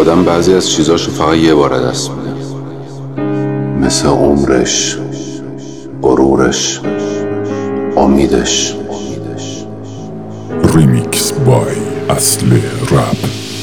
آدم بعضی از چیزاشو فقط یه بار دست میده، مثل عمرش، غرورش، امیدش. ریمیکس بای اصل رپ.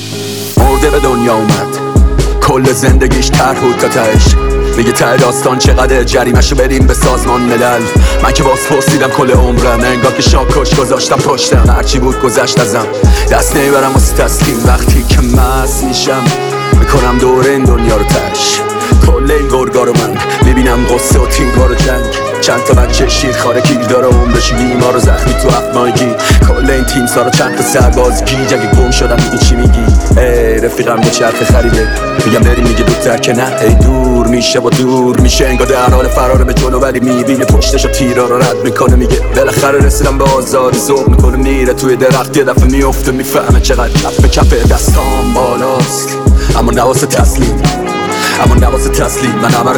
مرده به دنیا اومد، کل زندگیش طرح بود تا تهش. میگه ته داستان چقدر جریمشو بریم به سازمان ملل. من که باز پرسیدم کل عمرم، انگار که شاکش گذاشتم پشتم. هرچی بود گذشت ازم، دست نمیبرم واسه تسلیم. وقتی که مست میشم میکنم دور این دنیا رو تش. کل این گرگا رو من میبینم، قصه و تیرگار و جنگ. چند تا بچه شیرخواره گیر داره، عمرش بیمار و زخمی تو 7 ماهگی. کل این تیم سارا چند تا سرباز گیج. اگه گم شدم میگی چی میگی؟ رفیقم به چرخ خریده، میگم بریم میگه دوتر که نه. ای دور میشه و دور میشه، انگار در حال فرار به جلو، ولی میبینه پشتش و تیرا رو رد میکنه. میگه بالاخره رسیدم به آزادی. ذوق میکنه میره توی درخت، یه دفعه میفته میفهمه چقدر کف دستام بالاست. اما نواسه تسلیم، اما نواسه تسلیم. من همه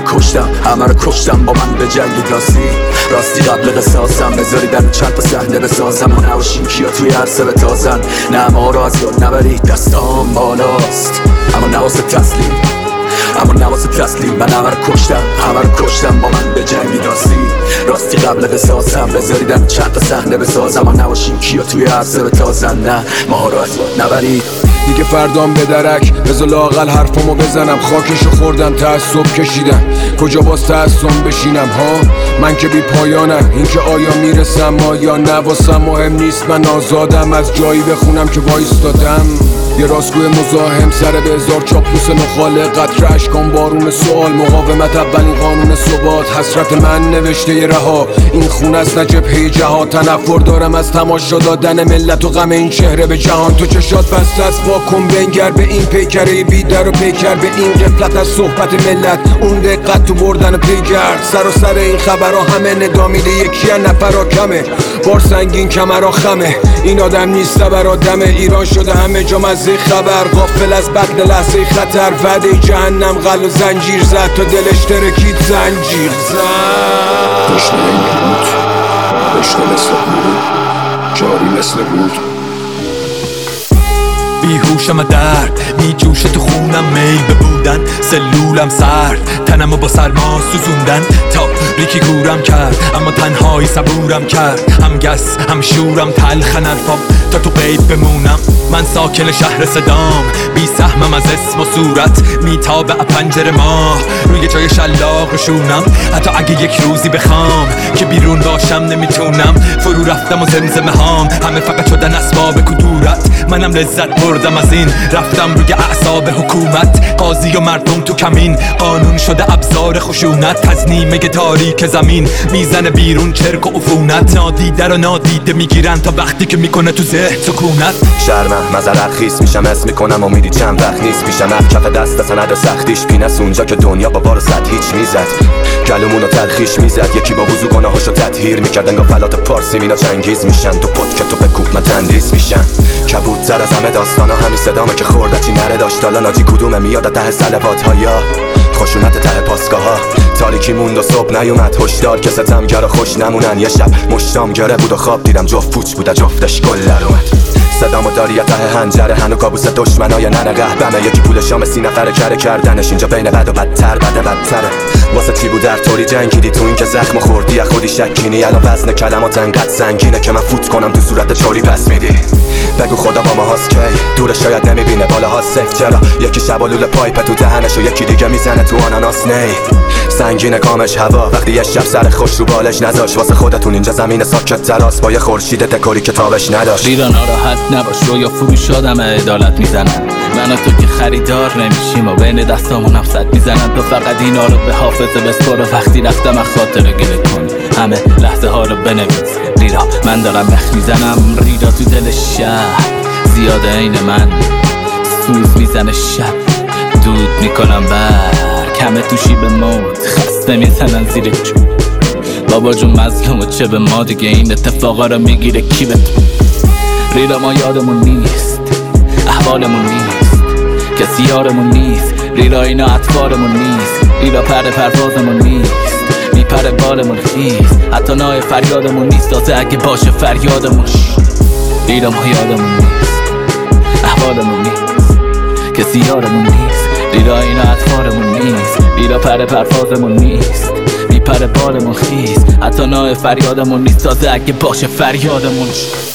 رو کشتم با من به جنگ راستی قبل قصاصم. بذاری در چند تا صحنه بسازم و نباشیم کیا توی عرصه بتازن. نه ما رو از یاد نبرید، دستام بالاست. اما نواسه تسلیم، اما نواسه تسلیم. من همه رو کشتم با من به جنگ راستی قبل قصاصم. بذاری در چند تا صحنه بسازم و نباشیم کیا توی عرصه بتازن. نه ما رو از یاد نبرید. دیگه فردام به درک، بذار لااقل حرفامو بزنم. خاکشو خوردم، تعصب کشیدم، کجا باز تعصب بشینم ها؟ من که بی پایانم، این که آیا میرسم یا نه واسم مهم نیست. من آزادم از جایی بخونم که وایستادم. یه راستگوی مزاحم سر به هزار چاپلوس مخالق. قطره اشکام بارون سوال، مقاومت اولین قانون ثبات. حسرت من نوشته ی رها، این خون است نه جبهه جهاد. تنفر دارم از تماشا دادن ملت و غم این چهره به جهان. تو چشات بسته است، واکن بنگر به این پیکره بیدر و پیکر به این غفلت از صحبت ملت. اون دقت تو بردن پیگرد، سر این خبرها همه ندا میده. یکی از نفرها کمه، بار سنگین کمرها خمه. این آدم نیست برا دمه، ایران شده همه جا مزه خبر. غافل از بد لحظه خطر، وعده جهنم غل و زنجیر زد تا دلش ترکید زنجیر زد. دشنه میرود، دشنه مثل بود، جاری مثل بود. بیهوشم درد میجوشه تو خونم، میل به بودن سلولم سرد. تنمو با سرما سوزوندن، تاریکی گورم کرد اما تنهایی صبورم کرد. هم گس هم شورم، تلخن حرفام تا تو قید بمونم. من ساکن شهر صدام، بی سهمم از اسم و صورت. میتابه پنجره ماه روی جای شلاق شونم. حتی اگه یک روزی بخوام که بیرون باشم نمیتونم. فرو رفتم و زمزمه هام همه فقط شدن اسباب کدورت. منم لذت بردم از این، رفتم روی اعصاب حکومت. قاضی و مردم تو کمین، قانون شده ابزار خشونت. از نیمه تاریک زمین میزنه بیرون چرک و عفونت. نادیده رو نادیده میگیرن تا وقتی که میکنه تو ذهن سکونت. شرمم مزرق خیس میشم، اسم میکنم امیدی چند وقت نیست پیشم. کف دست سند سختیش پینس اونجا که دنیا با بار صد هیچ میزد. گلومونو تلخیش میزد، یکی با وضو گناهاشو تطهیر میکرد. انگار فلات پارسی مینا چنگیز میشن. تو پد که تو بکوب من تندیس میشن. کبوتر از همه داستانا همین صدامه که خوردتی نره داشت. حالا ناجی کدومه میاد ته سلوات ها یا خشونت ته پاسگاه ها. تاریکی موند و صبح نیومد، هشدار که ستمگرا خوش نمونن. یه شب مشتام گره بود و خواب دیدم جفت پوچ بود، جفتش گل در اومد. صدامو داری یا ته هنجره، هنو کابوس دشمنای ننه قهبمه. یکی پول شام 30 نفر کره کردنش، اینجا بین بد و بدتر بده بدتره. واسه چی بود در طوری جنگیدی تو این که زخم خوردی از خودی شکینی. الان وزن کلمات انقدر سنگینه که من فوت کنم تو صورت چوری پس میدی. بگو خدا با ما هاست کی دورش شاید نمیبینه بالا ها سفت. چرا یکی شبالول پایپ تو دهنش و یکی دیگه میزنه تو آناناس نی. سنگین کامش هوا وقتی یه شب سر خوش رو بالش نذاش. واسه خودتون اینجا زمین ساکت تراس با یه خورشید دکوری که تابش نداشت. ایران ناراحت نباش، رویا فروش آدم عدالت میزنن. من و تو که خریدار نمیشیم و بین دستامون صد میزنن. تو فقط اینا رو به حافظه بسپار و وقتی رفتم از خاطر گله کن. همه لحظه ها رو بنویس. ریرا من دارم مخ میزنم، ریرا تو دل شهر زیاده عین من. سوز میزنه شب، دود میکنم برگ. همه تو شیب موت خسته میزنن زیر جو. بابا جون مظلوم و چه به ما دیگه، این اتفاقا رو میگیره کی به تو. ریرا ما یادمون نیست، احوالمون نیست، کسی یارمون نیست. ریرا اینا اطفالمون نیست، ریرا پرده پروازمون نیست. میپره بالمون خیست، حتی نای فریادمون نیست. تازه اگه باشه فریادمون. ریرا ما یادمون نیست، احوالمون نیست، کسی یارمون نیست. لیلا اینا اطفارمون نیست، لیلا پر پرفازمون نیست، میپره بالمون خیز. حتی نای فریادمون نیست، تازه اگه باشه فریادمون.